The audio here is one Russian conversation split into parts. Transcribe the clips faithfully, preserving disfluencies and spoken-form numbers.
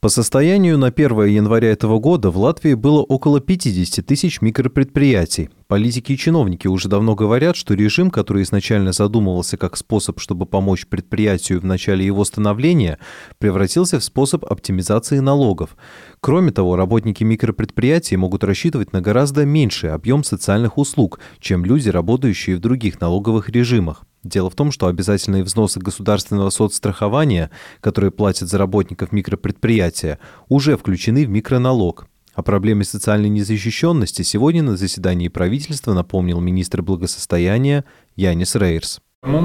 По состоянию на первое января этого года в Латвии было около пятьдесят тысяч микропредприятий. Политики и чиновники уже давно говорят, что режим, который изначально задумывался как способ, чтобы помочь предприятию в начале его становления, превратился в способ оптимизации налогов. Кроме того, работники микропредприятий могут рассчитывать на гораздо меньший объем социальных услуг, чем люди, работающие в других налоговых режимах. Дело в том, что обязательные взносы государственного соцстрахования, которые платят за работников микропредприятия, уже включены в микроналог. О проблеме социальной незащищенности сегодня на заседании правительства напомнил министр благосостояния Янис Рейерс.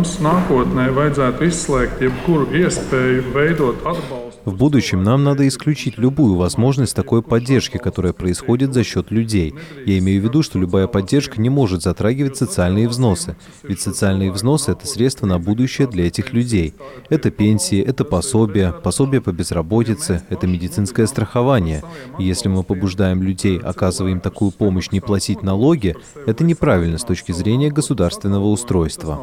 В будущем нам надо исключить любую возможность такой поддержки, которая происходит за счет людей. Я имею в виду, что любая поддержка не может затрагивать социальные взносы. Ведь социальные взносы – это средства на будущее для этих людей. Это пенсии, это пособия, пособия по безработице, это медицинское страхование. И если мы побуждаем людей, оказывая им такую помощь, не платить налоги, это неправильно с точки зрения государственного устройства.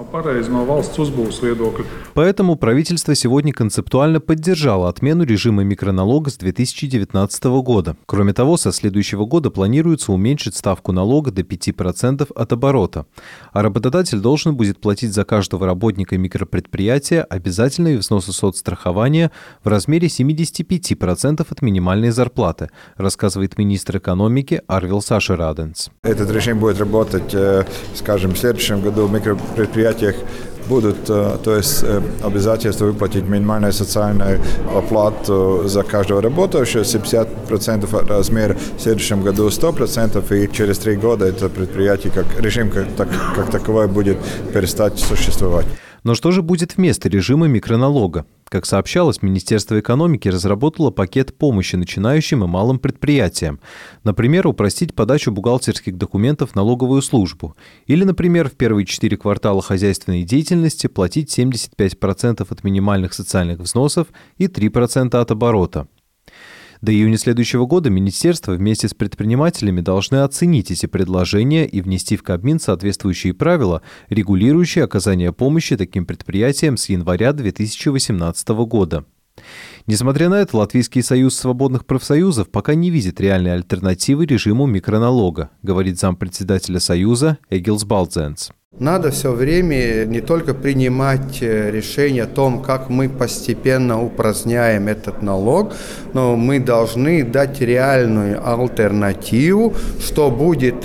Поэтому правительство сегодня концептуально поддержало отмену режима микроналога с две тысячи девятнадцатого года. Кроме того, со следующего года планируется уменьшить ставку налога до пяти процентов от оборота. А работодатель должен будет платить за каждого работника микропредприятия обязательные взносы соцстрахования в размере семидесяти пяти процентов от минимальной зарплаты, рассказывает министр экономики Арвил Сашераденс. Этот режим будет работать, скажем, в следующем году в микропредприятиях будут, то есть обязательство выплатить минимальную социальную оплату за каждого работающего, семьдесят процентов размера, в следующем году сто процентов, и через три года это предприятие, как режим как, так, как таковой, будет перестать существовать. Но что же будет вместо режима микроналога? Как сообщалось, Министерство экономики разработало пакет помощи начинающим и малым предприятиям. Например, упростить подачу бухгалтерских документов в налоговую службу. Или, например, в первые четыре квартала хозяйственной деятельности платить семьдесят пять процентов от минимальных социальных взносов и три процента от оборота. До июня следующего года министерство вместе с предпринимателями должны оценить эти предложения и внести в Кабмин соответствующие правила, регулирующие оказание помощи таким предприятиям с января две тысячи восемнадцатого года. Несмотря на это, Латвийский союз свободных профсоюзов пока не видит реальной альтернативы режиму микроналога, говорит зампредседателя союза Эгилс Балдзенс. Надо все время не только принимать решение о том, как мы постепенно упраздняем этот налог, но мы должны дать реальную альтернативу, что будет,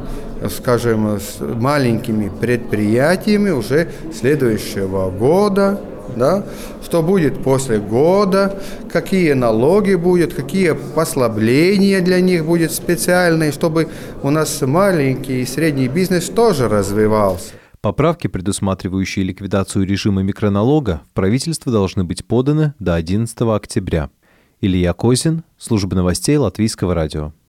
скажем, с маленькими предприятиями уже следующего года. Да? Что будет после года, какие налоги будут, какие послабления для них будут специальные, чтобы у нас маленький и средний бизнес тоже развивался. Поправки, предусматривающие ликвидацию режима микроналога, в правительство должны быть поданы до одиннадцатого октября. Илья Козин, служба новостей Латвийского радио.